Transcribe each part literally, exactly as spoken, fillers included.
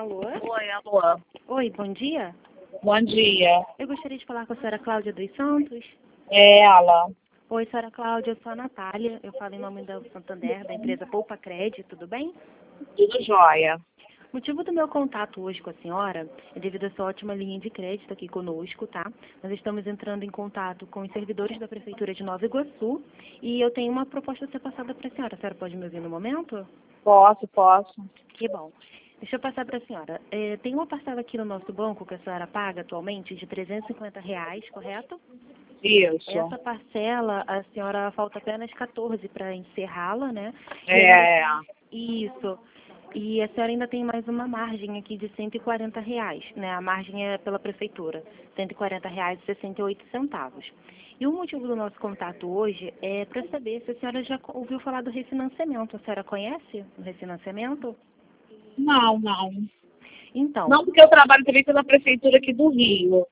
Alô? Oi, alô. Oi, bom dia. Bom dia. Eu gostaria de falar com a senhora Cláudia dos Santos. É ela. Oi, senhora Cláudia, eu sou a Natália. Eu falo em nome da Santander, da empresa Poupa Crédito, tudo bem? Tudo jóia. O motivo do meu contato hoje com a senhora é devido à sua ótima linha de crédito aqui conosco, tá? Nós estamos entrando em contato com os servidores da Prefeitura de Nova Iguaçu e eu tenho uma proposta a ser passada para a senhora. A senhora pode me ouvir no momento? Posso, posso. Que bom. Deixa eu passar para a senhora. É, tem uma parcela aqui no nosso banco que a senhora paga atualmente de trezentos e cinquenta reais, correto? Isso. Essa parcela, a senhora falta apenas quatorze para encerrá-la, né? E É. ainda- Isso. E a senhora ainda tem mais uma margem aqui de cento e quarenta reais, né? A margem é pela prefeitura, cento e quarenta reais e sessenta e oito centavos. E o motivo do nosso contato hoje é para saber se a senhora já ouviu falar do refinanciamento. A senhora conhece o refinanciamento? Não, não. Então, Não, porque eu trabalho também pela prefeitura aqui do Rio.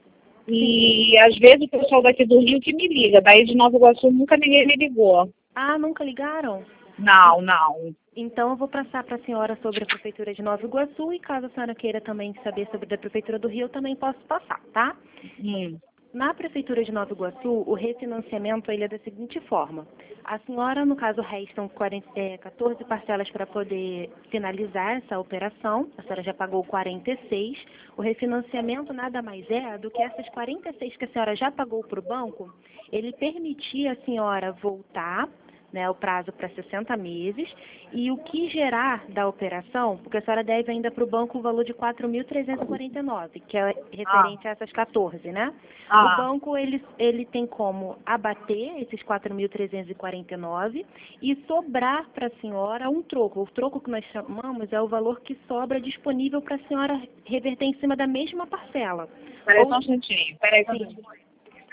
E às vezes o pessoal daqui do Rio que me liga. Daí de Nova Iguaçu nunca ninguém me ligou. ah, nunca ligaram? Não, não. Então, eu vou passar para a senhora sobre a Prefeitura de Nova Iguaçu e caso a senhora queira também saber sobre a Prefeitura do Rio, eu também posso passar, tá? Hum. Na Prefeitura de Nova Iguaçu, o refinanciamento ele é da seguinte forma. A senhora, no caso, restam quarenta, é, quatorze parcelas para poder finalizar essa operação. A senhora já pagou quarenta e seis. O refinanciamento nada mais é do que essas quarenta e seis que a senhora já pagou para o banco, ele permitia a senhora voltar, né, o prazo para sessenta meses, e o que gerar da operação, porque a senhora deve ainda para o banco o valor de quatro mil trezentos e quarenta e nove, que é referente a essas quatorze, né? Ah. O banco, ele, ele tem como abater esses quatro mil trezentos e quarenta e nove e sobrar para a senhora um troco. O troco que nós chamamos é o valor que sobra disponível para a senhora reverter em cima da mesma parcela. Peraí Ou, só um instantinho. Peraí só um sim, instantinho.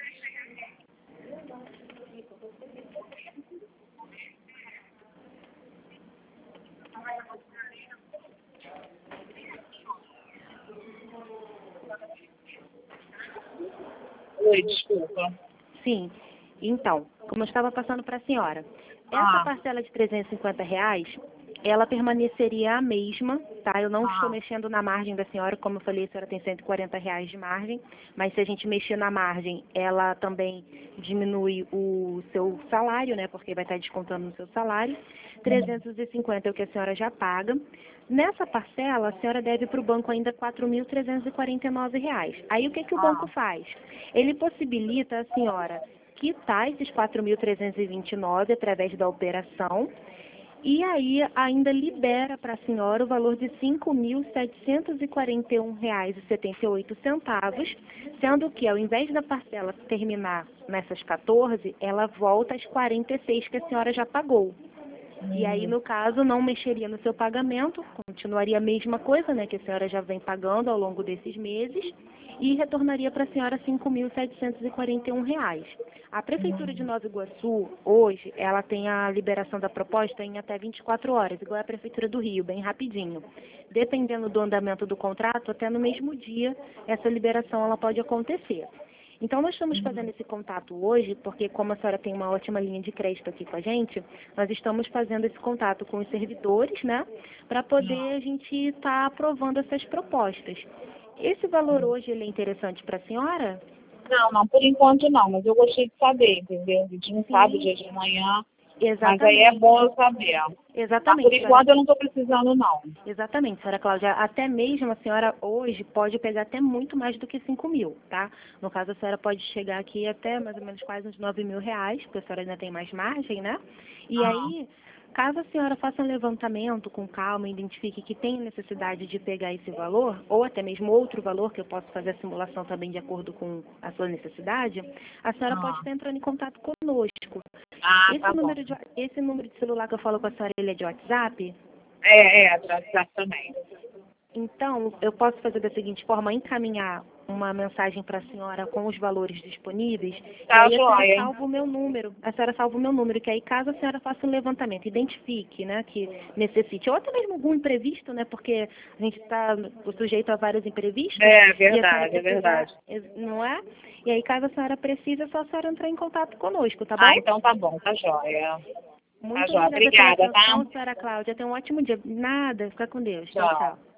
Oi, desculpa. sim. Então, como eu estava passando para a senhora, essa Ah. parcela de trezentos e cinquenta reais, ela permaneceria a mesma, tá? Eu não estou Ah. mexendo na margem da senhora, como eu falei, a senhora tem cento e quarenta reais de margem, mas se a gente mexer na margem, ela também diminui o seu salário, né? Porque vai estar descontando no seu salário. trezentos e cinquenta é o que a senhora já paga. Nessa parcela, a senhora deve para o banco ainda quatro mil trezentos e quarenta e nove reais. Aí o que, que o banco Ah. faz? Ele possibilita a senhora quitar esses quatro mil trezentos e vinte e nove através da operação e aí ainda libera para a senhora o valor de cinco mil setecentos e quarenta e um reais e setenta e oito centavos, sendo que ao invés da parcela terminar nessas quatorze, ela volta às quarenta e seis que a senhora já pagou. E aí, no caso, não mexeria no seu pagamento, continuaria a mesma coisa, né, que a senhora já vem pagando ao longo desses meses, e retornaria para a senhora cinco mil setecentos e quarenta e um reais. A Prefeitura de Nova Iguaçu, hoje, ela tem a liberação da proposta em até vinte e quatro horas, igual a Prefeitura do Rio, bem rapidinho. Dependendo do andamento do contrato, até no mesmo dia, essa liberação ela pode acontecer. Então, nós estamos fazendo esse contato hoje, porque como a senhora tem uma ótima linha de crédito aqui com a gente, nós estamos fazendo esse contato com os servidores, né, para poder a gente estar aprovando essas propostas. Esse valor hoje, ele é interessante para a senhora? Não, não, por enquanto não, mas eu gostei de saber, entendeu? A gente não Sim. sabe o dia de amanhã, Exatamente. mas aí é bom eu saber. Exatamente. Mas por enquanto eu não estou precisando, não. Exatamente, senhora Cláudia. Até mesmo a senhora hoje pode pegar até muito mais do que cinco mil, tá? No caso, a senhora pode chegar aqui até mais ou menos quase uns nove mil reais, porque a senhora ainda tem mais margem, né? E Ah. aí, caso a senhora faça um levantamento com calma e identifique que tem necessidade de pegar esse valor, ou até mesmo outro valor, que eu posso fazer a simulação também de acordo com a sua necessidade, a senhora Ah. pode estar entrando em contato conosco. Ah, Esse, tá número bom. de, esse número de celular que eu falo com a senhora, ele é de WhatsApp? É, é, WhatsApp também. Então, eu posso fazer da seguinte forma, encaminhar uma mensagem para a senhora com os valores disponíveis, Tá e aí a senhora joia. salva o meu número, a senhora salva o meu número, que aí caso a senhora faça um levantamento, identifique, né, que necessite, ou até mesmo algum imprevisto, né, porque a gente está sujeito a vários imprevistos. É e a senhora verdade, é precisar, verdade. não é? E aí caso a senhora precise, é só a senhora entrar em contato conosco, tá bom? Ah, então tá bom, tá joia. Muito joia. obrigada pela Obrigada, atenção, tá? senhora Cláudia. Tenha um ótimo dia. Nada, fica com Deus. Tchau, Tchau. tchau.